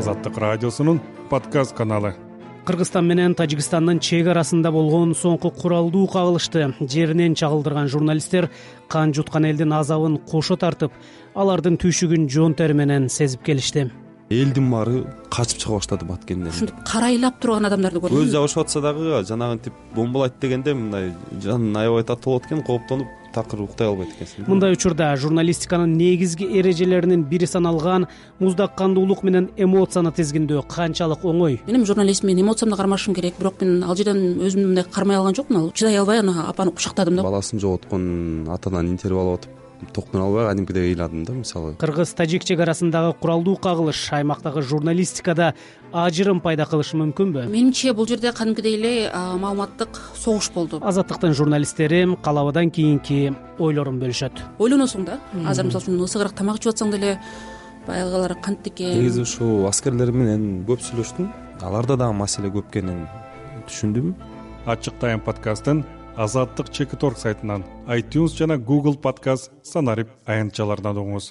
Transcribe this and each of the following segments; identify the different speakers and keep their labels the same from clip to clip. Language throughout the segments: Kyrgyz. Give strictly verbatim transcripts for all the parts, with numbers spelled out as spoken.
Speaker 1: Азаттык радиосунун подкаст каналы.
Speaker 2: Кыргызстан менен Тажикстандын чек арасында болгон соңку куралдуу кагылышты жеринен чагылдырган журналисттер кан жуткан элдин азабын кошо тартып, алардын түйшүгүн жон тери менен сезип келишти.
Speaker 3: Элдин баары качып чыга баштады Баткенден.
Speaker 4: Ушинтип карайлап турган адамдарды көрдүм.
Speaker 3: Көз жабышып атса дагы жанагынтип бомбалайт дегенде мындай жанын аябай татып болот экен, кооптонуп такыр уктай албайт экенсиң.
Speaker 2: Мындай учурда журналистиканын негизги эрежелеринин бири саналган муздак кандуулук менен эмоцияны тизгиндөө канчалык оңой?
Speaker 4: Мен журналист, мен эмоциямды кармашым керек, бирок мен ал жерден өзүмдү мындай кармай алган жокмун. Ал чыдай албай аны апаны кучактадым да.
Speaker 3: Баласын жоготкон атанан интервью алып атып токтоно албай кадимкидей ыйладым да, мисалы.
Speaker 2: Кыргыз-тажик чек арасындагы куралдуу кагылыш аймактагы журналистикада ажырым пайда кылышы мүмкүнбү?
Speaker 4: Менимче бул жерде кадимкидей эле маалыматтык согуш болду.
Speaker 2: Азаттыктын журналисттери калабадан кийинки ойлорун бөлүшөт.
Speaker 4: Ойлоносуң да. Азыр мисалы үчүн ысыгыраак тамак жеп атсаң деле баягылар кантип экен.
Speaker 3: Негизи ушул аскерлер менен көп сүйлөштүм. Аларда дагы маселе көп экенин түшүндүм.
Speaker 1: Ачык Тайм подкастын Азаттык чекит точка орг сайтынан, iTunes жана Google подкаст санарип аянтчаларынан угуңуз.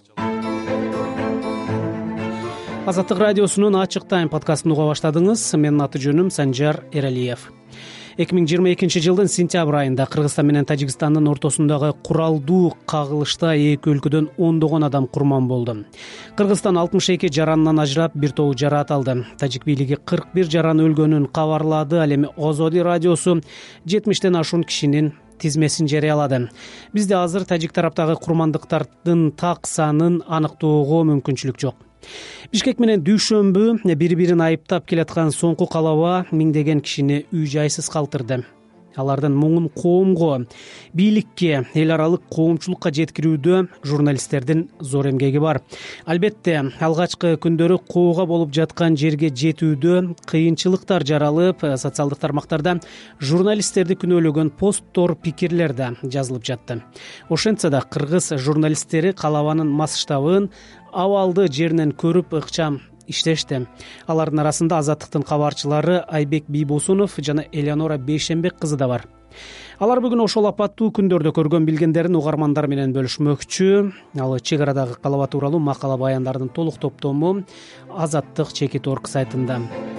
Speaker 2: Азаттык радиосунун Ачык Тайм подкастын уга баштадыңыз. Менин аты жөнүм Санжар Эралиев. эки миң жыйырма экинчи жылдын сентябрь айында Кыргызстан менен Тажикстандын ортосундагы куралдуу кагылышта эки өлкөдөн ондогон адам курман болду. Кыргызстан алтымыш эки жаранынан ажырап, бир тобу жараат алды. Тажик бийлиги кырк бир жаран өлгөнүн кабарлады. Ал эми Озоди радиосу жетимиштен ашуун кишинин тизмесин жарыялады. Бизде азыр тажик тараптагы курмандыктардын так санын аныктоого мүмкүнчүлүк жок. Бишкек менен Дүйшөмбү бири-бирин айыптап келаткан соңку калаба миңдеген кишини үй жайсыз калтырды. Алардын муңун коомго, бийликке, эл аралык коомчулукка жеткирүүдө журналисттердин зор эмгеги бар. Албетте, алгачкы күндөрү коого болуп жаткан жерге жетүүдө кыйынчылыктар жаралып, социалдык тармактарда журналисттерди күнөөлөгөн посттор, пикирлер да жазылып жатты. Ошентсе да кыргыз журналисттери калабанын масштабын абалды жеринен көрүп ыкчам иштешти. Алардын арасында Азаттыктын кабарчылары Айбек Бийбосунов жана Элеонора Бейшенбек кызы да бар. Алар бүгүн ошол апаттуу күндөрдө көргөн билгендерин угармандар менен бөлүшмөкчү. Ал чек арадагы калаба тууралуу макала баяндардын толук топтому Азаттык чекит точка орг сайтында.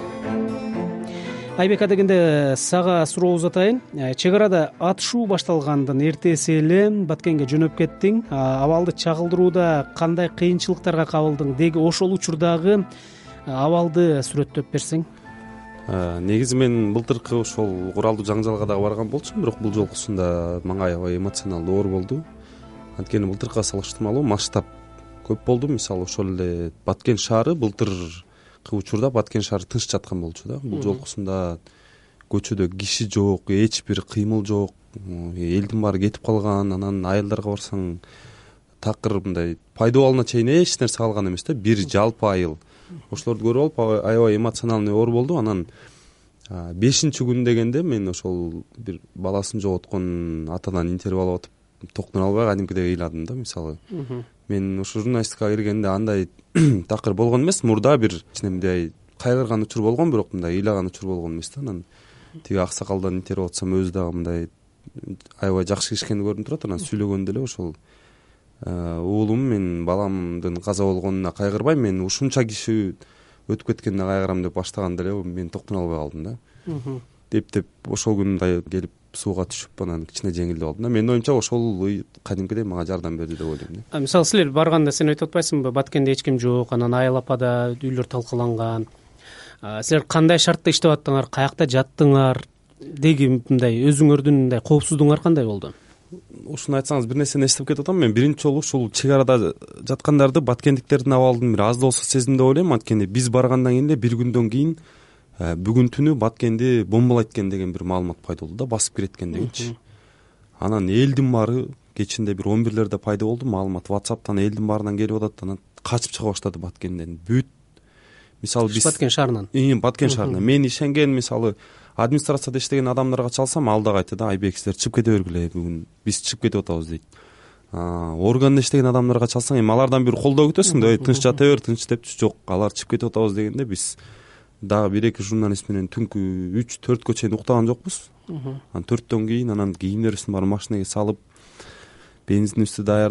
Speaker 2: Айбек, адегенде сага суроо узатайын. Чек арада атышуу башталгандын эртеси эле Баткенге жөнөп кеттиң. Абалды чагылдырууда кандай кыйынчылыктарга кабылдың? Деги ошол учурдагы абалды сүрөттөп берсең.
Speaker 3: Негизи мен былтыркы ошол куралдуу жаңжалга дагы барган болчумун, бирок бул жолкусунда мага аябай эмоционалдуу оор болду. Анткени былтыркыга салыштырмалуу масштаб көп болду. Мисалы ошол эле Баткен шаары былтыр учурда Баткен шаары тынч жаткан болчу да. Бул жолкусунда көчөдө киши жок, эч бир кыймыл жок, элдин баары кетип калган. Анан айылдарга барсаң такыр мындай пайдабалына чейин эч нерсе калган эмес да, бир жалпы айыл. Ошолорду көрүп алып аябай эмоциональный оор болду. Анан бешинчи күн дегенде мен ошол бир баласын жоготкон атадан интервью алып атып токтоно албай кадимкидей ыйладым да, мисалы. Мен ошо журналистикага киргенде андай такыр болгон эмес. Мурда бир мындай кайгырган учур болгон, бирок мындай ыйлаган учур болгон эмес да. Анан тиги аксакалдан интервью атсам өзү дагы мындай аябай жакшы киши экени көрүнүп турат. Анан сүйлөгөндө эле ошол уулум, мен баламдын каза болгонуна кайгырбайм, мен ушунча киши өтүп кеткенине кайгырам деп баштаганда эле мен токтоно албай калдым да. Деп деп ошол күн мындай келип сууга түшүп анан кичине жеңилдеп алдым да. Менин оюмча ошол кадимкидей мага жардам берди деп ойлойм да.
Speaker 2: Мисалы силер барганда сен айтып атпайсыңбы, Баткенде эч ким жок, анан айыл апада үйлөр талкаланган. Силер кандай шартта иштеп аттыңар, каякта жаттыңар? Деги мындай өзүңөрдүн мындай коопсуздугуңар кандай болду?
Speaker 3: Ушуну айтсаңыз бир нерсени эстеп кетип атам. Мен биринчи жолу ушул чек арада жаткандарды Баткендиктердин абалын бир аз да болсо сездим деп ойлойм. Анткени биз баргандан кийин эле бир күндөн кийин бүгүн түнү Баткенди бомбалайт экен деген бир маалымат пайда болду да, басып кирет экен дегенчи. Анан элдин баары кечинде бир он бирлерде пайда болду маалымат, WhatsApp'тан элдин баарынан келип атат. Анан качып чыга баштады Баткенден. Бүт мисалы биз
Speaker 2: Баткен шаарынан.
Speaker 3: Ии, Баткен шаарынан. Мен ишенген, мисалы администрацияда иштеген адамдарга чалсам, ал дагы айтты да, Айбек силер чыгып кете бергиле, бүгүн биз чыгып кетип атабыз дейт. Органда иштеген адамдарга чалсаң, эми алардан бир колдоо күтөсүң да, тынч жата бер, тынч депчи, жок, алар чыгып кетип атабыз дегенде биз дагы бир эки журналист менен түнкү үч төрткө чейин уктаган жокпуз. Анан төрттөн кийин анан кийимдерибиздин баарын машинеге салып, бензинибизди даярдап,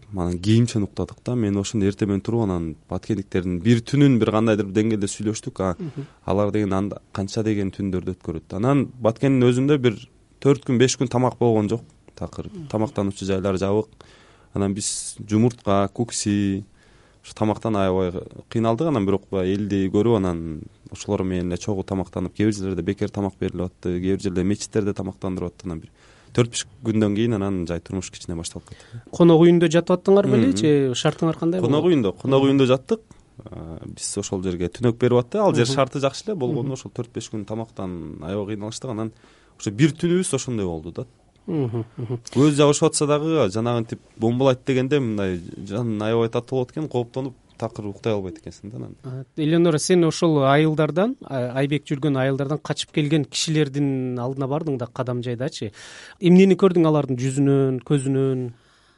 Speaker 3: анан кийимчен уктадык да. Мен ошондо эртең менен туруп анан баткендиктердин бир түнүн бир кандайдыр деңгээлде сүйлөштүк. Алар деген канча деген түндөрдү өткөрөт. Анан Баткендин өзүндө бир төрт күн беш күн тамак болгон жок. Такыр тамактануучу жайлар жабык. Анан биз жумуртка, кукси ушу тамактан аябай кыйналдык. Анан бирок элди көрүп анан ошолор менен эле чогуу тамактанып, кээ бир жерлерде бекер тамак берилип атты, кээ бир жерде мечиттерде тамактандырып атты. Анан бир төрт беш күндөн кийин анан жай турмуш кичине башталып кетти.
Speaker 2: Конок үйүндө жатып аттыңар беле же шартыңар кандай болду?
Speaker 3: Конок үйүндө, конок үйүндө жаттык. Биз ошол жерге түнөк берип атты. Ал жер шарты жакшы эле болгону ошол төрт беш күн тамактан аябай кыйналыштык. Анан ошо бир түнүбүз ошондой болду да. Көз жабышып атса дагы жанагынтип бомбалайт дегенде мындай жан аябай татуу болот экен, кооптонуп такыр уктай албайт экенсиң да.
Speaker 2: Элеонора, сен ошол айылдардан, Айбек жүргөн айылдардан качып келген кишилердин алдына бардың да кадам жайдачы. Эмнени көрдүң алардын жүзүнөн, көзүнөн?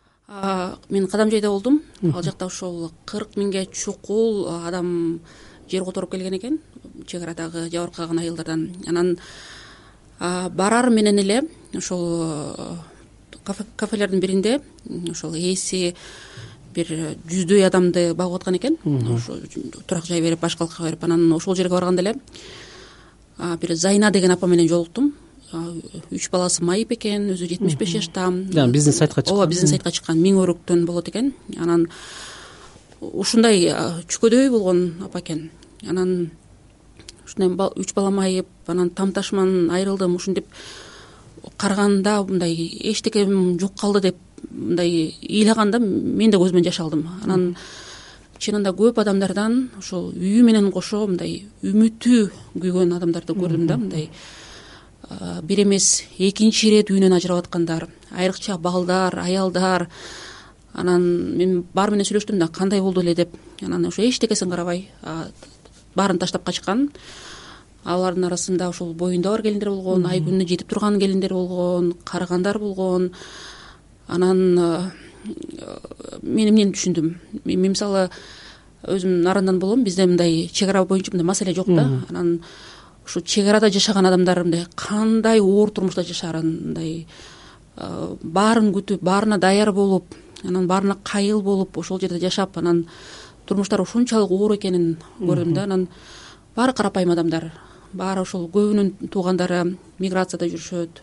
Speaker 4: Мен кадам жайда болдум. Ал жакта ошол кырк миңге чукул адам жер которуп келген экен, чек арадагы жабыркаган айылдардан. Анан барар менен эле ошол кафелердин биринде ошол ээси бир жүздөй адамды багып аткан экен. Ошо турак жай берип, баш калка берип, анан ошол жерге барганда эле бир Зайна деген апа менен жолуктум. Үч баласы майып экен, өзү жетимиш беш жашта.
Speaker 2: Биздин сайтка чыккан.
Speaker 4: Ооба, биздин сайтка чыккан миң өрүктөн болот экен. Анан ушундай чүкөдөй болгон апа экен. Анан ушундай үч бала майып, анан тамташыман айрылдым, ушинтип караганда мындай эчтекем жок калды деп мындай ыйлаганда мен да көзүмөн жаш алдым. Анан чынында көп адамдардан ошол үйү менен кошо мындай үмүтү күйгөн адамдарды көрдүм да. Мындай бир эмес экинчи ирет үйүнөн ажырап аткандар, айрыкча балдар, аялдар. Анан мен баары менен сүйлөштүм да, кандай болду эле деп. Анан ошо эчтекесин карабай баарын таштап качкан. Алардын арасында ошол боюнда бар келиндер болгон, ай күнүнө жетип турган келиндер болгон, карыгандар болгон. Анан мен эмнени түшүндүм? Мен мисалы өзүм нарандан болом, бизде мындай чек ара боюнча мындай маселе жок да. Анан ушу чек арада жашаган адамдар мындай кандай оор турмушта жашаарын, мындай баарын күтүп, баарына даяр болуп, анан баарына кайыл болуп ошол жерде жашап, анан турмуштары ушунчалык оор экенин көрдүм да. Анан баары карапайым адамдар, баары ошол көбүнүн туугандары миграцияда жүрүшөт.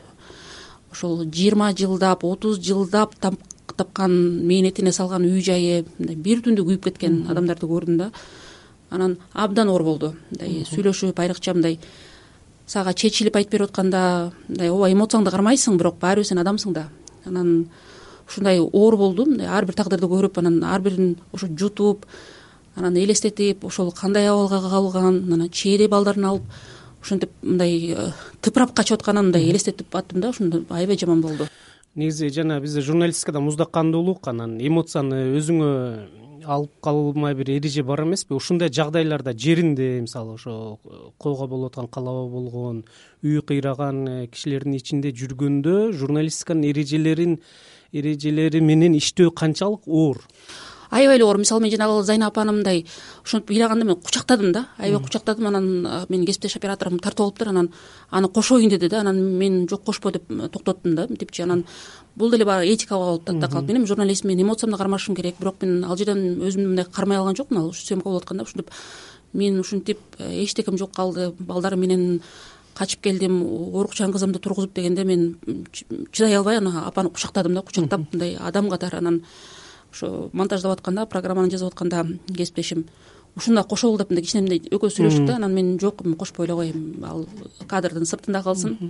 Speaker 4: Ошол жыйырма жылдап, отуз жылдап тапкан мээнетине салган үй жайы мындай бир түндө күйүп кеткен адамдарды көрдүм да. Анан абдан оор болду. Мындай сүйлөшүп, айрыкча мындай сага чечилип айтып берип атканда, мындай ооба эмоцияңды кармайсың, бирок баары сен адамсың да. Анан ушундай оор болду. Мындай ар бир тагдырды көрүп, анан ар бирин ошо жутуп, анан элестетип, ошол кандай абалга калган, анан чээде балдарын алып ушинтип мындай тыпырап качып атканын мындай элестетип аттым да. Ошондо аябай жаман болду.
Speaker 2: Негизи жана бизде журналистикада муздаккандуулук, анан эмоцияны өзүңө алып калмай бир эреже бар эмеспи? Ушундай жагдайларда жеринде, мисалы ошо койго болуп аткан, калаба болгон, үй кыйраган кишилердин ичинде жүргөндө журналистиканын эрежелерин эрежелери менен иштөө канчалык оор?
Speaker 4: Аябай эле оор. Мисалы мен жанагы Зайна апаны мындай ошентип ыйлаганда мен кучактадым да. Аябай кучактадым. Анан менин кесиптеш операторум тартып алыптыр. Анан аны кошоюн деди да. Анан мен жок кошпо деп токтоттум да. Мынтипчи анан бул деле баягы этикага болуп да калат. Мен журналист, мен эмоциямды кармашым керек. Бирок мен ал жерден өзүмдү мындай кармай алган жокмун. Ал съемка болуп атканда ушинтип мен ушинтип эчтекем жок калды. Балдарым менен качып келдим, оорукчан кызымды тургузуп дегенде мен чыдай албай аны апаны кучактадым да. Кучактап мындай адам катары. Анан ошо монтаждап атканда, программаны жазып атканда кесиптешим ушунда кошолу деп мындай кичине мындай экөөбүз сүйлөштүк да. Анан мен жок, кошпой эле коем, ал кадрдын сыртында калсын.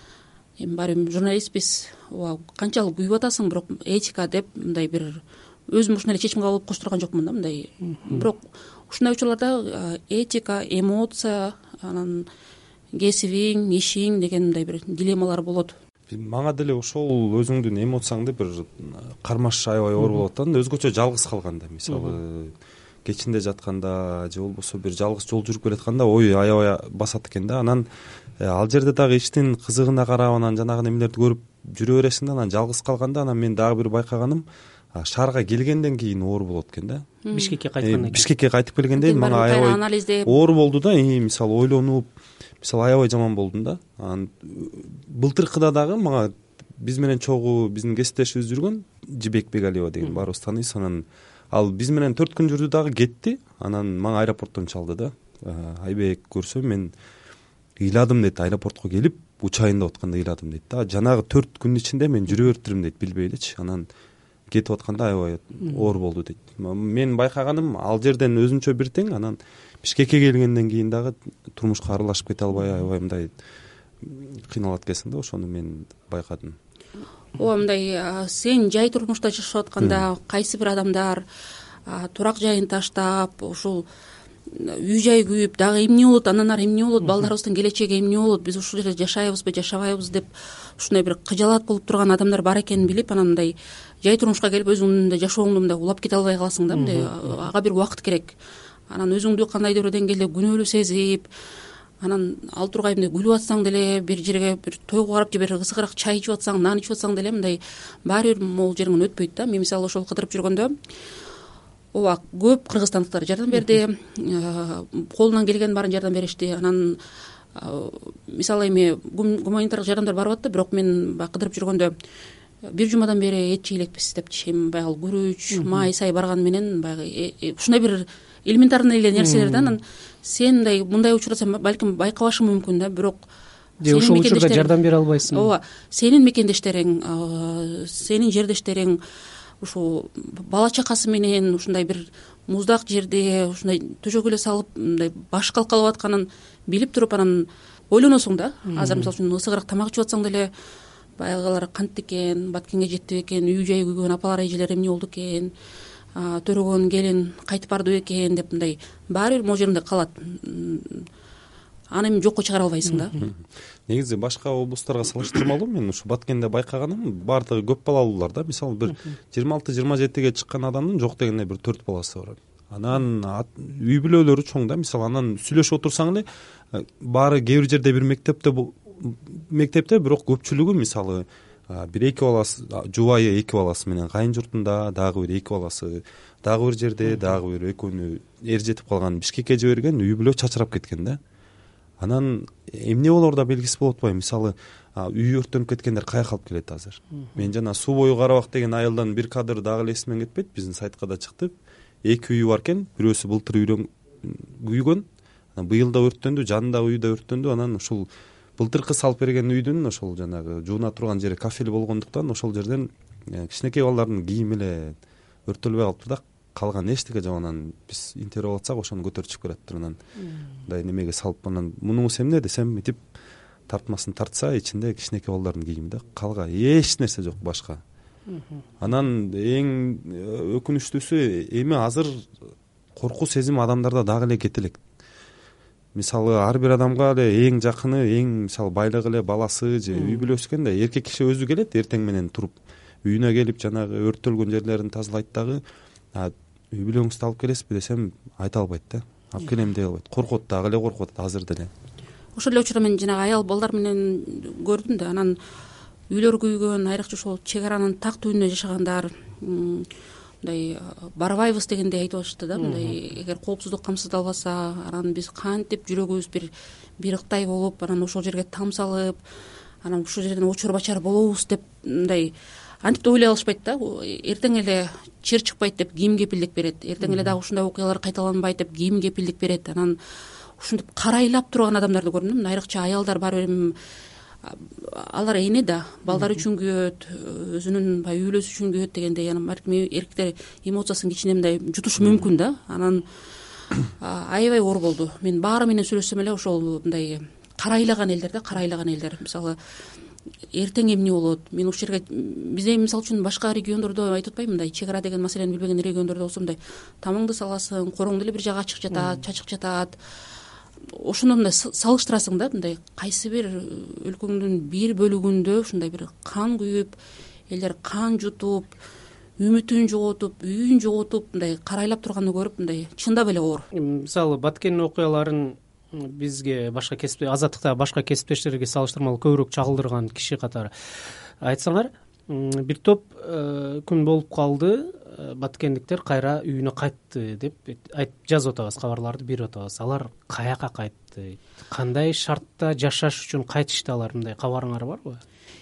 Speaker 4: Эми баары бир журналистпиз, ооба канчалык күйүп атасың, бирок этика деп мындай бир өзүм ушундай эле чечим кабыл алып коштурган жокмун да. Мындай бирок ушундай учурларда этика, эмоция, анан кесибиң, ишиң деген мындай бир дилеммалар болот.
Speaker 3: Мага деле ошол өзүңдүн эмоцияңды бир кармаш аябай оор болуп атат. Өзгөчө жалгыз калганда, мисалы кечинде жатканда же болбосо бир жалгыз жол жүрүп келатканда ой аябай басат экен да. Анан ал жерде дагы иштин кызыгына карап, анан жанагы немелерди көрүп жүрө бересиң да. Анан жалгыз калганда анан мен дагы бир байкаганым, шаарга келгенден кийин оор болот экен да.
Speaker 2: Бишкекке кайткандан кийин.
Speaker 3: Бишкекке кайтып келгенде мага аябай оор болду да. Мисалы ойлонуп, мисалы аябай жаман болдум да. Анан былтыркыда дагы мага биз менен чогуу биздин кесиптешибиз жүргөн Жибек Бегалиева деген, баарыбыз тааныйбыз. Анан ал биз менен төрт күн жүрдү дагы кетти. Анан мага аэропорттон чалды да. Айбек көрсөм мен ыйладым дейт, аэропортко келип учайында атканда ыйладым дейт да. Жанагы төрт күнүн ичинде мен жүрө бериптирмин дейт, билбей элечи. Анан кетип атканда аябай оор болду дейт. Мен байкаганым ал жерден өзүнчө бир тең, анан Бишкекке келгенден кийин дагы турмушка аралашып кете албай аябай мындай кыйналат экенсиң да, ошону мен байкадым.
Speaker 4: Ооба, мындай сен жай турмушта жашап атканда кайсы бир адамдар турак жайын таштап, ушул үй жай күйүп, дагы эмне болот, андан ары эмне болот, балдарыбыздын келечеги эмне болот, биз ушул жерде жашайбызбы, жашабайбыз деп ушундай бир кыжалат болуп турган адамдар бар экенин билип, анан мындай жай турмушка келип өзүңдүн жашооңду мындай улап кете албай каласың да, мындай ага бир убакыт керек. Анан өзүңдү кандайдыр бир деңгээлде күнөөлүү сезип, анан ал тургай мындай күлүп атсаң деле, бир жерге бир тойго барып же бир кызыгыраак чай ичип атсаң, нан ичип атсаң деле мындай баары бир могул жериңен өтпөйт да. Мен мисалы ошол кыдырып жүргөндө ооба көп кыргызстандыктар жардам берди, колунан келгенин баарын жардам беришти. Анан мисалы эми гуманитардык жардамдар барып атты, бирок мен баягы кыдырып жүргөндө бир жумадан бери эт жейлекпиз депчи. Эми баягы күрүч, май, сай барган менен баягы ушундай бир элементарный эле нерселер да. Анан сен мындай мындай учурда балким байкабашың мүмкүн да, бирок
Speaker 2: же ошол учурда жардам бере албайсың.
Speaker 4: Ооба, сенин мекендештериң, сенин жердештериң ушу бала чакасы менен ушундай бир муздак жерде ушундай төшөк эле салып мындай баш калкалап атканын билип туруп, анан ойлоносуң да. Азыр мисалы үчүн ысыгыраак тамак ичип атсаң деле баягылар кантты экен, баткенге жетти бекен, үй жай күйгөн апалар эжелер эмне болду экен, төрөгөн келин кайтып барды бекен деп мындай баары бир могу жеринде калат. Аны эми жокко чыгара албайсың да.
Speaker 3: Негизи башка облустарга салыштырмалуу мен ушу Баткенде байкаганым, баардыгы көп балалуулар да. Мисалы бир жыйырма алты жыйырма жетиге чыккан адамдын жок дегенде бир төрт баласы бар. Анан үй бүлөлөрү чоң да. Мисалы анан сүйлөшүп отурсаң эле баары кээ бир жерде бир мектепте мектепте бирок көпчүлүгү мисалы бир эки баласы, жубайы эки баласы менен кайын журтунда, дагы бир эки баласы, дагы бир жерде, дагы бир экөөнү эр жетип калган Бишкекке жиберген, үй бүлө чачырап кеткен да. Анан эмне болор да белгисиз болуп атпайбы. Мисалы үй өрттөнүп кеткендер каяка алып келет азыр. Мен жана Суу бою Карабак деген айылдан бир кадыр дагы эле эсимден кетпейт, биздин сайтка да чыкты. Эки үйү бар экен, бирөөсү былтыр үйрөн күйгөн, быйыл да өрттөндү, жанында үй да өрттөндү. Анан ушул былтыркы салып берген үйдүн ошол жанагы жууна турган жери кафели болгондуктан ошол жерден кичинекей балдардын кийими эле өртөлбөй калыптыр да. Калган эчтеке жок. Анан биз интервью алсак ошону көтөрүп чыгып келатыптыр. Анан мындай немеге салып, анан мунуңуз эмне десем, митип тартмасын тартса ичинде кичинекей балдардын кийими да, калга эч нерсе жок башка. Анан эң өкүнүчтүүсү эми азыр коркуу сезим адамдарда дагы эле кете элек. Мисалы ар бир адамга эле эң жакыны, эң мисалы байлыгы эле баласы же үй бүлөсү экен да, эркек киши өзү келет эртең менен туруп үйүнө келип жанагы өрттөлгөн жерлерин тазалайт дагы. Үй бүлөңүздү алып келесизби десем, айта албайт да. Алып келем дей албайт. Коркот, дагы эле коркот азыр деле.
Speaker 4: Ошол эле учурда мен жанагы аял балдар менен көрдүм да. Анан үйлөр күйгөн, айрыкча ошол чек аранын так түбүндө жашагандар мындай барбайбыз дегендей айтып атышты да. Мындай эгер коопсуздук камсыздалбаса, анан биз кантип жүрөгүбүз бир бир ыктай болуп, анан ошол жерге там салып, анан ушул жерден очор бачар болобуз деп мындай антип да ойлой алышпайт да. Эртең эле чыр чыкпайт деп ким кепилдик берет, эртең эле дагы ушундай окуялар кайталанбайт деп ким кепилдик берет. Анан ушинтип карайлап турган адамдарды көрдүм. Айрыкча аялдар бар бир, алар эне да, балдар үчүн күйөт, өзүнүн баягы үй бүлөсү үчүн күйөт дегендей. Анан балким эркектер эмоциясын кичине мындай жутушу мүмкүн да. Анан аябай оор болду. Мен баары менен сүйлөшсөм эле ошол мындай карайлаган элдер да, карайлаган элдер. Мисалы эртең эмне болот? Мен ушул жерге бизде мисалы үчүн башка региондордо айтып атпайбы, мындай чек ара деген маселени билбеген региондордо болсо мындай тамыңды саласың, короңду эле бир жагга ачык жатат, чачык жатат. Ошондо мындай салыштырасың да, мындай кайсы бир өлкөңдүн бир бөлүгүндө ушундай бир кан күйүп, элдер кан жутуп, үмүтүн жоготуп, үйүн жоготуп, мындай карайлап турганды көрүп, мындай чындап эле оор.
Speaker 2: Мисалы Баткендин окуяларын бизге башка кесип, Азаттыкта башка кесиптештерге салыштырмалуу көбүрөөк чагылдырган киши катары айтсаңар, бир топ күн болуп калды, баткендиктер кайра үйүнө кайтты деп жазып атабыз, кабарларды берип атабыз. Алар каяка кайтты? Кандай шартта жашаш үчүн кайтышты алар? Мындай кабарыңар барбы?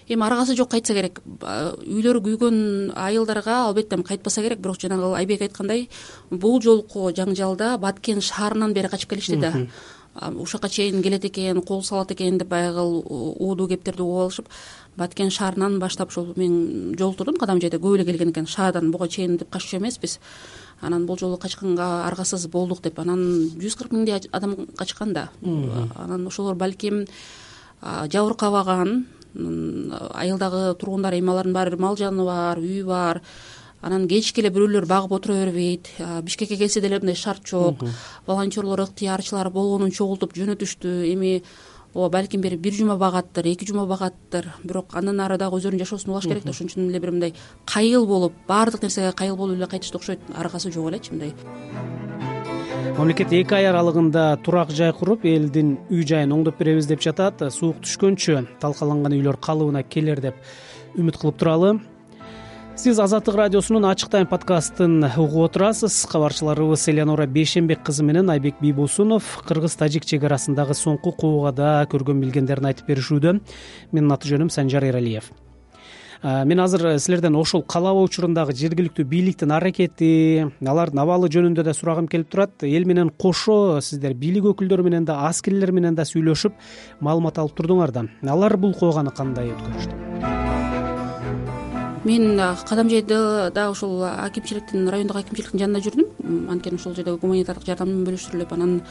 Speaker 4: эми аргасы жок кайтса керек. Үйлөрү күйгөн айылдарга албетте кайтпаса керек, бирок жанагы Айбек айткандай бул жолку жаңжалда Баткен шаарынан бери качып келишти да. Ушакка чейин келет экен, кол салат экен деп баягы уудуу кептерди угуп алышып, Баткен шаарынан баштап ушул мен жол турдум, кадам жайда көп эле келген экен, шаадан буга чейин деп каччу эмеспиз. Анан бул жолу качканга аргасыз болдук деп, анан жүз кырк миңдей адам качкан да. Анан ошолор балким жабыркабаган, айылдагы тургундар, эми алардын баары мал жаны бар, үй бар. Анан кечке эле бирөөлөр багып отура бербейт. Бишкекке келсе деле мындай шарт жок. Волонтерлор, ыктыярчылар болгонун чогултуп жөнөтүштү. Эми ооба балким бир бир жума багаттыр, эки жума багаттыр. Бирок андан ары дагы өздөрүнүн жашоосун улаш керек да. Ошон үчүн эле бир мындай кайыл болуп, баардык нерсеге кайыл болуп эле кайтышты окшойт. Аргасы жок элечи мындай.
Speaker 2: Мамлекет эки ай аралыгында турак жай куруп, элдин үй жайын оңдоп беребиз деп жатат. Суук түшкөнчө талкаланган үйлөр калыбына келер деп үмүт кылып туралы. Сиз Азаттык радиосунун Ачык тайм подкастын угуп отурасыз. Кабарчыларыбыз Элеонора Бейшенбек кызы менен Айбек Бийбосунов кыргыз-тажик чек арасындагы соңку куугада көргөн билгендерин айтып беришүүдө. Менин аты жөнүм Санжар Эралиев. Мен азыр силерден ошол калаба учурундагы жергиликтүү бийликтин аракети, алардын абалы жөнүндө да сурагым келип турат. Эл менен кошо сиздер бийлик өкүлдөрү менен да, аскерлер менен да сүйлөшүп, маалымат алып турдуңар да. Алар бул кууганы кандай өткөрүштү?
Speaker 4: Мен кадам жайда да ошол акимчиликтин, райондук акимчиликтин жанында жүрдүм. Анткени ошол жерде гуманитардык жардам менен бөлүштүрүлүп, анан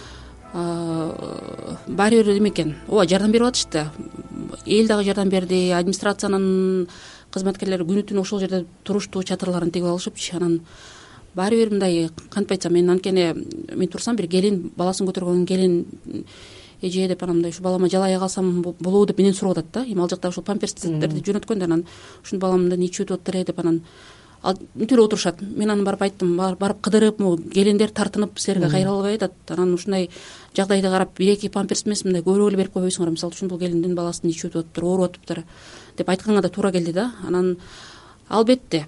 Speaker 4: баары бир эме экен. Ооба, жардам берип атышты. Эл дагы жардам берди, администрациянын кызматкерлери күнү түнү ошол жерде турушту, чатырларын тигип алышыпчы. Анан баары бир мындай, кантип айтсам, мен анткени мен турсам бир келин, баласын көтөргөн келин эже деп, анан мындай ушу балама жалая калсам болобу деп менен сурап атат да. Эми ал жакта ушул памперстерди жөнөткөн да, анан ушуну баламды нече өтүп атат эле деп, анан ал бүтүрө отурушат. Мен аны барып айттым, барып кыдырып, могу келиндер тартынып силерге кайрыла албай атат. Анан ушундай жагдайды карап, бир эки памперс эмес, мындай көбүрөөк эле берип койбойсуңар. Мисалы үчүн бул келиндин баласы нече өтүп атыптыр, ооруп атыптыр деп айтканга да туура келди да. Анан албетте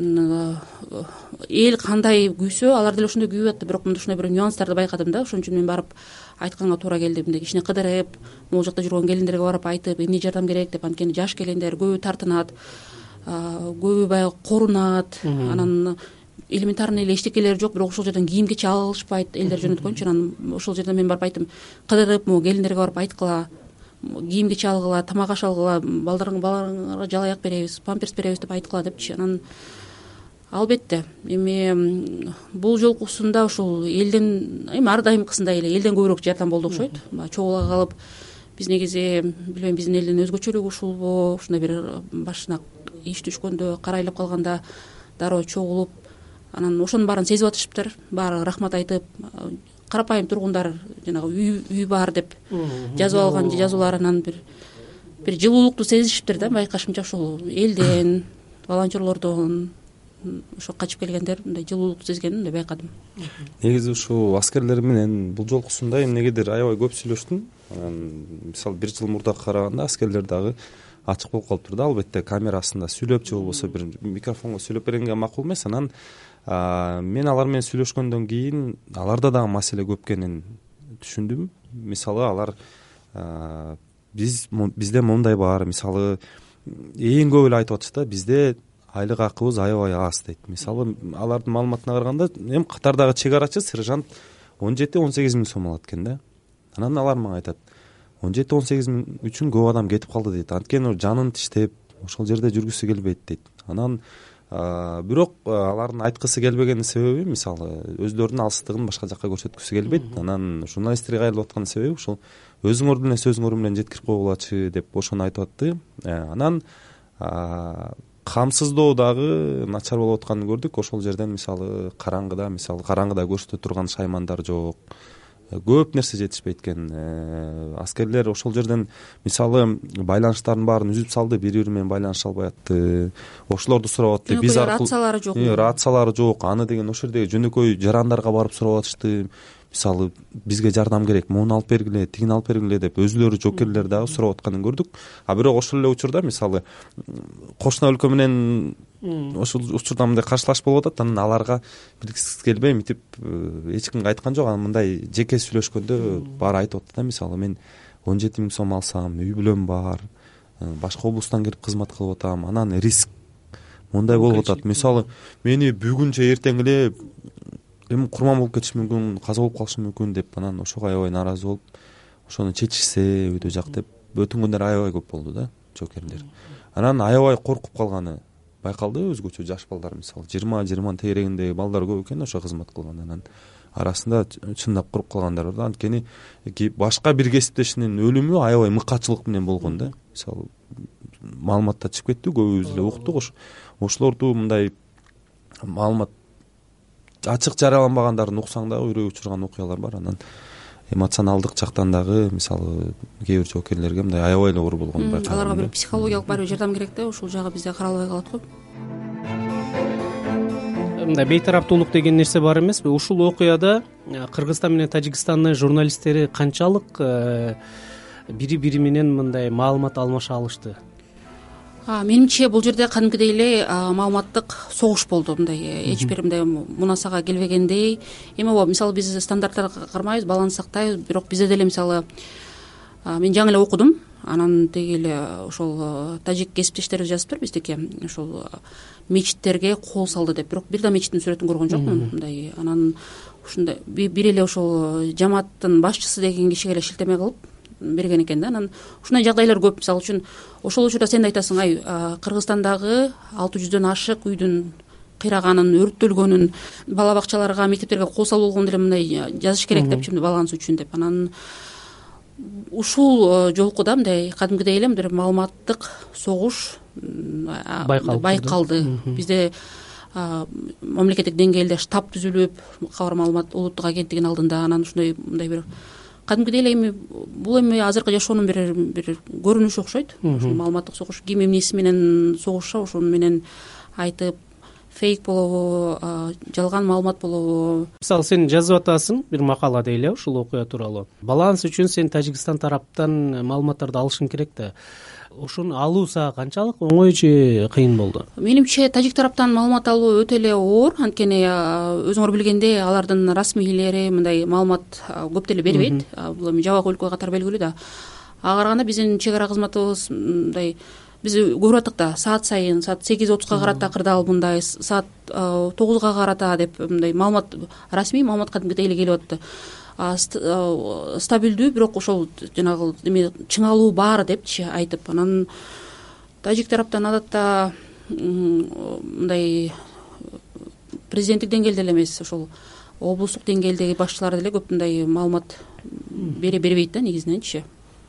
Speaker 4: эл кандай күйсө, алар деле ошондой күйүп атты, бирок мында ушундай бир нюанстарды байкадым да. Ошон үчүн мен барып айтканга туура келди. Мындай кичине кыдырып, могул жакта жүргөн келиндерге барып айтып, эмне жардам керек деп, анткени жаш келиндер көбү тартынат, көбү баягы корунат. Анан элементарный эле эчтекелери жок, бирок ошол жерден кийим кече ала алышпайт элдер жөнөткөнчү. Анан ошол жерден мен барып айттым, кыдырып, могу келиндерге барып айткыла, кийим кече алгыла, тамак аш алгыла, балдарың балдарыңарга жалаяк беребиз, памперс беребиз деп айткыла депчи. Анан албетте эми бул жолкусунда ушул элден, эми ар дайымкысындай эле элден көбүрөөк жардам болду окшойт. Чогула калып, биз негизи билбейм, биздин элдин өзгөчөлүгү ушулбу, ушундай бир башына иш түшкөндө, карайлап калганда дароо чогулуп, анан ошонун баарын сезип атышыптыр. Баары рахмат айтып, карапайым тургундар жанагы үй бар деп жазып алган жазууларынан бир бир жылуулукту сезишиптир да. Байкашымча ушул элден, волонтерлордон ошо качып келгендер мындай жылуулукту сезгенин мындай байкадым.
Speaker 3: Негизи ушул аскерлер менен бул жолкусунда эмнегедир аябай көп сүйлөштүм. Мисалы бир жыл мурдага караганда аскерлер дагы ачык болуп калыптыр да. Албетте камерасында сүйлөп же болбосо бир микрофонго сүйлөп бергенге макул эмес. Анан мен алар менен сүйлөшкөндөн кийин аларда дагы маселе көп экенин түшүндүм. Мисалы алар биз бизде мындай бар, мисалы эң көп эле айтып атышты да, бизде айлык акыбыз аябай аз дейт. Мисалы алардын маалыматына караганда эми катардагы чек арачы сержант он жети он сегиз миң сом алат экен да. Анан алар мага айтат, он жети он сегиз миң үчүн көп адам кетип калды дейт. Анткени жанын тиштеп ошол жерде жүргүсү келбейт дейт. Анан бирок алардын айткысы келбегенин себеби, мисалы өздөрүнүн алсыздыгын башка жакка көрсөткүсү келбейт. Анан журналисттерге кайрылып аткан себеби ушул өзүңөр менен сөзүңөр менен жеткирип койгулачы деп ошону айтып атты. Анан камсыздоо дагы начар болуп атканын көрдүк. Ошол жерден мисалы караңгыда, мисалы караңгыда көрсөтө турган шаймандар жок, көп нерсе жетишпейт экен. Аскерлер ошол жерден мисалы байланыштардын баарын үзүп салды, бири бири менен байланыша албай атты. Ошолорду сурап атты. Биз аркылуу рациялары жок. Рациялары жок. Аны деген ошол жердеги жөнөкөй жарандарга барып сурап атышты. Мисалы бизге жардам керек, муну алып бергиле, тигини алып бергиле деп өзүлөрү жокерлер дагы сурап атканын көрдүк. А бирок ошол эле учурда мисалы кошуна өлкө менен ошол учурда мындай каршылаш болуп атат. Анан аларга билгисиз келбей мынтип эч кимге айткан жок. Анан мындай жеке сүйлөшкөндө баары айтып атты да, мисалы мен он жети миң сом алсам, үй бүлөм бар, башка облустан келип кызмат кылып атам, анан риск мындай болуп атат. Мисалы мени бүгүнчө эртең эле эми курман болуп кетиши мүмкүн, каза болуп калышы мүмкүн деп анан ошого аябай нааразы болуп, ошону чечишсе өйдө жак деп өтүн күндөр аябай көп болду да жоокерлер. Анан аябай коркуп калганы байкалды, өзгөчө жаш балдар, мисалы жыйырма жыйырманын тегерегиндеги балдар көп экен ошо кызмат кылган. Анан арасында чындап коруп калгандар бар да. Анткени башка бир кесиптешинин өлүмү аябай мыкаачылык менен болгон да. Мисалы маалыматта чыгып кетти, көбүбүз эле уктук. Ошолорду мындай маалымат ачык жарыяланбагандарын уксаң дагы үрөй учурган окуялар бар. Анан эмоционалдык жактан дагы мисалы кээ бир жоокерлерге мындай аябай эле оор болгонун байкадым.
Speaker 4: Аларга бир психологиялык бир жардам керек да, ушул жагы бизде каралбай калат го.
Speaker 2: Мындай бейтараптуулук деген нерсе бар эмеспи? Ушул окуяда Кыргызстан менен Тажикстандын журналисттери канчалык бири бири менен мындай маалымат алмаша алышты?
Speaker 4: Менимче бул жерде кадимкидей эле маалыматтык согуш болду. Мындай эч бир мындай мунасага келбегендей. Эми ооба, мисалы биз стандарттарга кармайбыз, баланс сактайбыз, бирок бизде деле мисалы мен жаңы эле окудум. Анан теги эле ошол тажик кесиптештерибиз жазыптыр биздики, ошол мечиттерге кол салды деп. Бирок бир да мечиттин сүрөтүн көргөн жокмун. Мындай анан ушундай бир эле ошол жамааттын башчысы деген кишиге эле шилтеме кылып берген экен да. Анан ушундай жагдайлар көп. Мисалы үчүн ошол учурда сен айтасың, ай Кыргызстандагы алты жүздөн ашык үйдүн кыйраганын, өрттөлгөнүн, бала бакчаларга, мектептерге кол салып болгондо эле мындай жазыш керек депчи, баланс үчүн деп. Анан ушул жолку да мындай кадимкидей эле бир маалыматтык согуш байкалды. Бизде мамлекеттик деңгээлде штаб түзүлүп, кабар маалымат улуттук агенттигинин алдында, анан ушундай мындай бир кадимкидей эле эми бул эми азыркы жашоонун бир бир көрүнүшү окшойт. Ушул маалыматтык согуш ким эмнеси менен согушса ошону менен айтып, фейк болобу, жалган маалымат болобу. Мисалы
Speaker 2: сен жазып атасың бир макала дейли ушул окуя тууралуу. Баланс үчүн сен Тажикстан тараптан маалыматтарды алышың керек да. Ошону алуу сага канчалык оңой же кыйын болду?
Speaker 4: Менимче тажик тараптан маалымат алуу өтө эле оор. Анткени өзүңөр билгендей, алардын расмийлери мындай маалымат көп деле бербейт. Бул эми жабык өлкө катары белгилүү да. Ага караганда биздин чек ара кызматыбыз мындай биз көрүп аттык да, саат сайын саат сегиз отузга карата кырдаал мындай, саат тогузга карата деп мындай маалымат, расмий маалымат кадимкидей эле келип атты. Стабилдүү, бирок ошол жанагы эме чыңалуу бар депчи айтып. Анан тажик тараптан адатта мындай президенттик деңгээлде эле эмес, ошол облустук деңгээлдеги башчылар деле көп мындай маалымат бере бербейт да негизиненчи.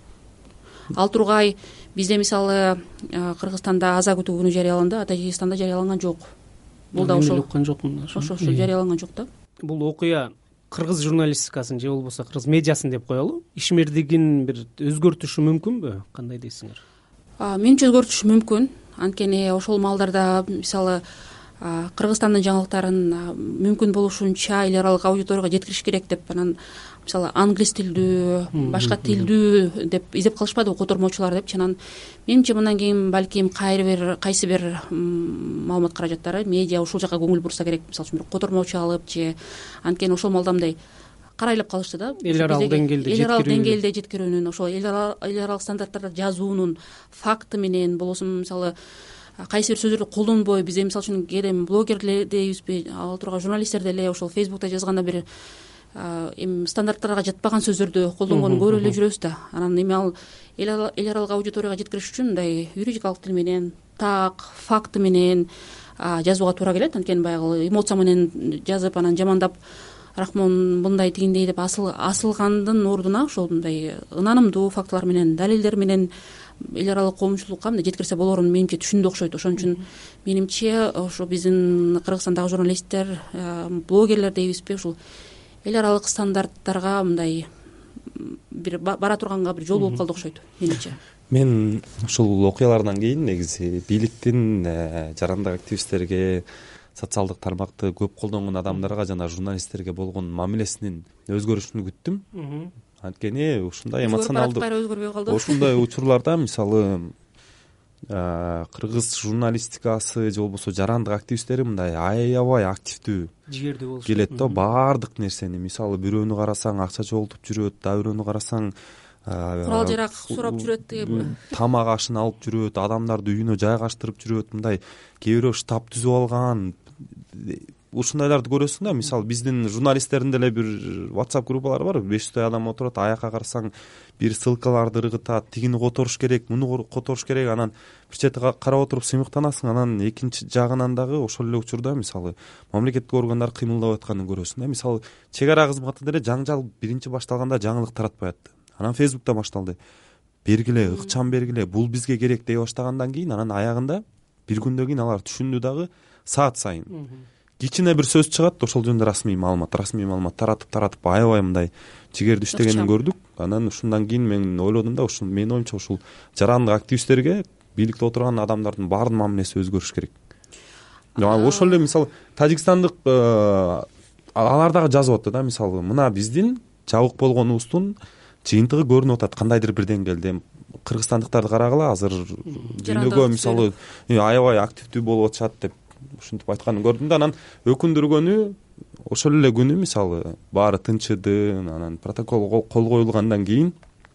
Speaker 4: Ал тургай бизде мисалы Кыргызстанда аза күтүү күнү жарыяланды, а Тажикстанда жарыяланган жок. Бул да ошол уккан жокмун. Ошо ошо жарыяланган жок да.
Speaker 2: Бул окуя кыргыз журналистикасын же болбосо кыргыз медиасын деп коелу, ишмердигин бир өзгөртүшү мүмкүнбү? Кандай дейсиңер?
Speaker 4: Менимче өзгөртүшү мүмкүн. Анткени ошол маалдарда мисалы Кыргызстандын жаңылыктарын мүмкүн болушунча эл аралык аудиторияга жеткириш керек деп, анан мисалы англис тилдүү, башка тилдүү деп издеп калышпадыбы котормочулар депчи. Анан менимче мындан кийин балким кайсы бир кайсы бир маалымат каражаттары, медиа ушул жака көңүл бурса керек. Мисалы үчүн бир котормочу алып же, анткени ошол маалда мындай карайлап калышты да.
Speaker 2: Эл аралык деңгээлде жеткирүү,
Speaker 4: эл аралык деңгээлде жеткирүүнүн, ошол эл аралык стандарттарда жазуунун факты менен болосо мисалы кайсы бир сөздөрдү колдонбой, бизде мисалы үчүн кээде блогерлер дейбизби, ал тургай журналисттер деле ошол фейсбукта жазганда бир эми стандарттарга жатпаган сөздөрдү колдонгонун көрүп эле жүрөбүз да. Анан эми ал эл аралык аудиторияга жеткириш үчүн мындай юридикалык тил менен, так, факты менен жазууга туура келет. Анткени баягы эмоция менен жазып, анан жамандап, рахмон мындай тигиндей деп асыл асылгандын ордуна ошол мындай ынанымдуу фактылар менен, далилдер менен эл аралык коомчулукка мындай жеткирсе болорун менимче түшүндү окшойт. Ошон үчүн менимче ошо биздин Кыргызстандагы журналисттер, блогерлер дейбизби, ушул эл аралык стандарттарга мындай бир бара турганга бир жол болуп калды окшойт менимче.
Speaker 3: Мен ушул окуялардан кийин негизи бийликтин жарандык активисттерге, социалдык тармакты көп колдонгон адамдарга жана журналисттерге болгон мамилесинин өзгөрүшүн күттүм. Анткени ушундай эмоционалдуу, ушундай учурларда мисалы кыргыз журналистикасы же болбосо жарандык активисттери мындай аябай активдүү,
Speaker 2: жигердүү болуш
Speaker 3: келет да. Баардык нерсени, мисалы бирөөнү карасаң акча чогултуп жүрөт, да бирөөнү карасаң
Speaker 4: курал жарак сурап жүрөт,
Speaker 3: тамак ашын алып жүрөт, адамдарды үйүнө жайгаштырып жүрөт, мындай кээ бирөө штаб түзүп алган. Ушундайларды көрөсүң да. Мисалы биздин журналисттердин деле бир WhatsApp группалары бар, беш жүздөй адам отурат, аякка карасаң бир ссылкаларды ыргытат, тигини которуш керек, муну которуш керек, анан бир чети карап отуруп сыймыктанасың, анан экинчи жагынан дагы ошол эле учурда мисалы мамлекеттик органдар кыймылдап атканын көрөсүң да. Мисалы чек ара кызматы деле жаңжал биринчи башталганда жаңылык таратпай атты. Анан Facebook'та башталды. Бергиле, ыкчам бергиле, бул бизге керек дей баштагандан кийин анан аягында бир күндөн кийин алар түшүндү дагы саат сайын кичине бир сөз чыгат, ошол жөнүндө расмий маалымат, расмий маалымат таратып таратып аябай мындай жигерди иштегенин көрдүк. Анан ушундан кийин мен ойлодум да, ушул менин оюмча ушул жарандык активисттерге бийликте отурган адамдардын баардык мамилеси өзгөрүш керек. Ошол эле мисалы тажикстандык алар дагы жазып атты да, мисалы мына биздин жабык болгонубуздун жыйынтыгы көрүнүп атат кандайдыр бир деңгээлде. Кыргызстандыктарды карагыла, азыр дүйнөгө мисалы аябай активдүү болуп атышат деп ушинтип айтканын көрдүм да. Анан өкүндүргөнү ошол эле күнү мисалы баары тынчыды, анан протокол кол коюлгандан кийин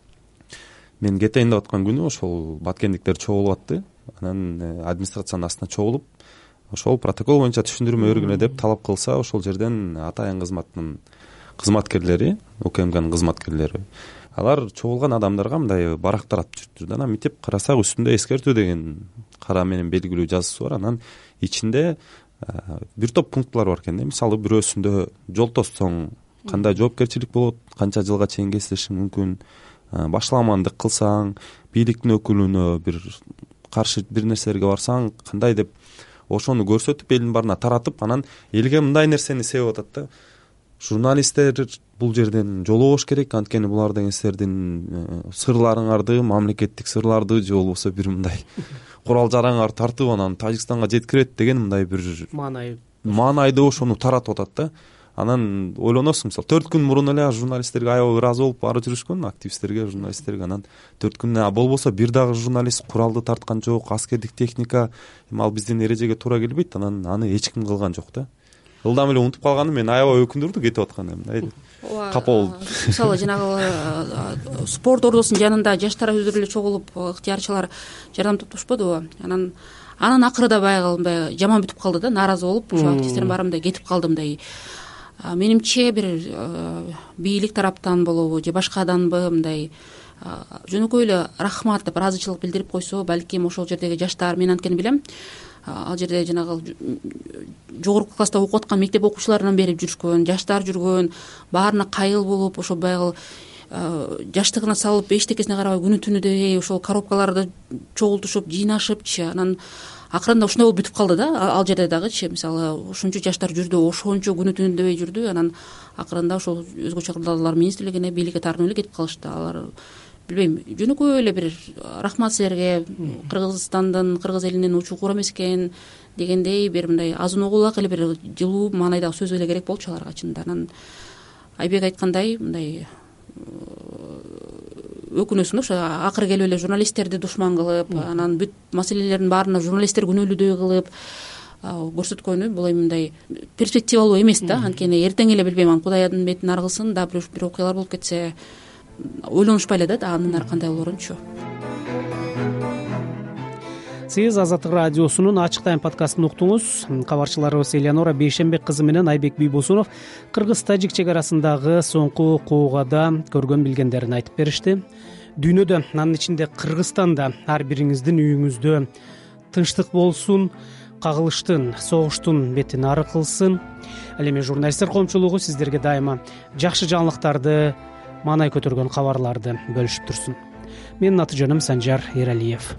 Speaker 3: мен кетейин деп аткан күнү ошол баткендиктер чогулуп атты. Анан администрациянын астына чогулуп ошол протокол боюнча түшүндүрмө бергиле деп талап кылса, ошол жерден атайын кызматтын кызматкерлери, УКМКнын кызматкерлери, алар чогулган адамдарга мындай барак таратып жүрүптүр да. Анан митип карасак үстүндө эскертүү деген кара менен белгилүү жазуусу бар. Анан ичинде бир топ пунктлар бар экен да. Мисалы бирөөсүндө жол тоссоң кандай жоопкерчилик болот, канча жылга чейин кесилишиң мүмкүн, башаламандык кылсаң, бийликтин өкүлүнө бир каршы бир нерселерге барсаң кандай деп ошону көрсөтүп элдин баарына таратып, анан элге мындай нерсени себеп атат да. Журналисттер бул жерден жолобош керек, анткени булар деген силердин сырларыңарды, мамлекеттик сырларды же болбосо бир мындай курал жараңарды тартып анан Тажикстанга жеткирет деген мындай бир маанай маанайды ошону таратып атат да. Анан ойлоносуң, мисалы төрт күн мурун эле журналисттерге аябай ыраазы болуп бары жүрүшкөн, активисттерге, журналисттерге. Анан төрт күн болбосо бир дагы журналист куралды тарткан жок, аскердик техника, ал биздин эрежеге туура келбейт, анан аны эч ким кылган жок да. Ылдам эле унутуп калганы мени аябай өкүндүрдү, кетип атканы мындай капа болдум.
Speaker 4: Мисалы жанагы спорт ордосунун жанында жаштар өздөрү эле чогулуп ыктыярчылар жардам топтошподубу? Анан анан акырында баягы мындай жаман бүтүп калды да, нааразы болуп, ошо активисттердин баары мындай кетип калды мындай. Менимче бир бийлик тараптан болобу же башкаданбы мындай жөнөкөй эле рахмат деп ыраазычылык билдирип койсо, балким ошол жердеги жаштар, мен анткени билем, ал жерде жанагы жогорку класста окуп аткан мектеп окуучуларынан берип жүрүшкөн, жаштар жүргөн, баарына кайыл болуп, ошо баягы жаштыгына салып, эчтекесине карабай күнү түнү дебей ошол коробкаларды чогултушуп, жыйнашыпчы, анан акырында ушундай болуп бүтүп калды да. Ал жерде дагычы мисалы ушунчу жаштар жүрдү, ошончо күнү түнү дебей жүрдү, анан акырында ошол өзгө чыгармалар министрлигине, бийликке таарынып эле кетип калышты. Алар билбейм, жөнөкөй эле бир рахмат силерге, Кыргызстандын, кыргыз элинин учу куура эмес экен дегендей бир мындай азын огулак эле бир жылуу маанайдагы сөз эле керек болчу аларга чынында. Анан Айбек айткандай мындай өкүнөсүң да, ошо акыры келип эле журналисттерди душман кылып, анан бүт маселелердин баарына журналисттер күнөөлүүдөй кылып көрсөткөнү бул эми мындай перспективалуу эмес да. Анткени эртең эле билбейм, анан Кудайдын бетин ар кылсын, да бир окуялар болуп кетсе ойлонушпай эле да, андан ары кандай болорунчу.
Speaker 2: Сиз Азаттык радиосунун Ачык Тайм подкастын уктуңуз. Кабарчыларыбыз Элеонора Бейшенбек кызы менен Айбек Бийбосунов кыргыз-тажик чек арасындагы соңку куугада көргөн билгендерин айтып беришти. Дүйнөдө, анын ичинде Кыргызстанда ар бириңиздин үйүңүздө тынчтык болсун, кагылыштын, согуштун бетин ары кылсын. Ал эми журналисттер коомчулугу сиздерге дайыма жакшы жаңылыктарды, маанай көтөргөн кабарларды бөлүшүп турсун. Менин аты жөнүм Санжар Эралиев.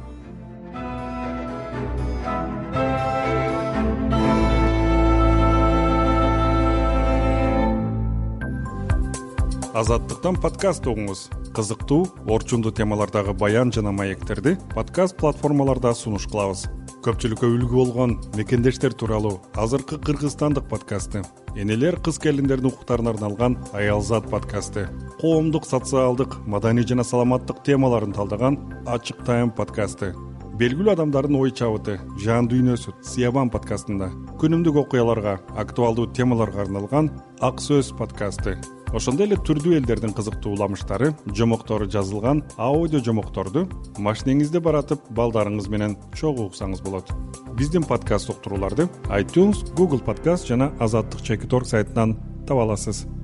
Speaker 1: Азаттыктан подкаст угуңуз. Кызыктуу, орчундуу темалардагы баян жана маектерди подкаст платформаларда сунуш кылабыз. Көпчүлүккө үлгү болгон мекендештер тууралуу азыркы кыргызстандык подкасты, энелер кыз келиндердин укуктарына арналган Аялзат подкасты, коомдук, социалдык, маданий жана саламаттык темаларын талдаган Ачык Тайм подкасты, белгилүү адамдардын ой чабыты, жан дүйнөсү Сиябан подкастында, күнүмдүк окуяларга, актуалдуу темаларга арналган Ак сөз подкасты, ошондой эле түрдүү элдердин кызыктуу уламыштары, жомоктору жазылган аудио жомокторду машинеңизде баратып балдарыңыз менен чогуу уксаңыз болот. Биздин подкаст уктурууларды iTunes, Google Podcast жана азаттык чекит точка орг сайтынан таба аласыз.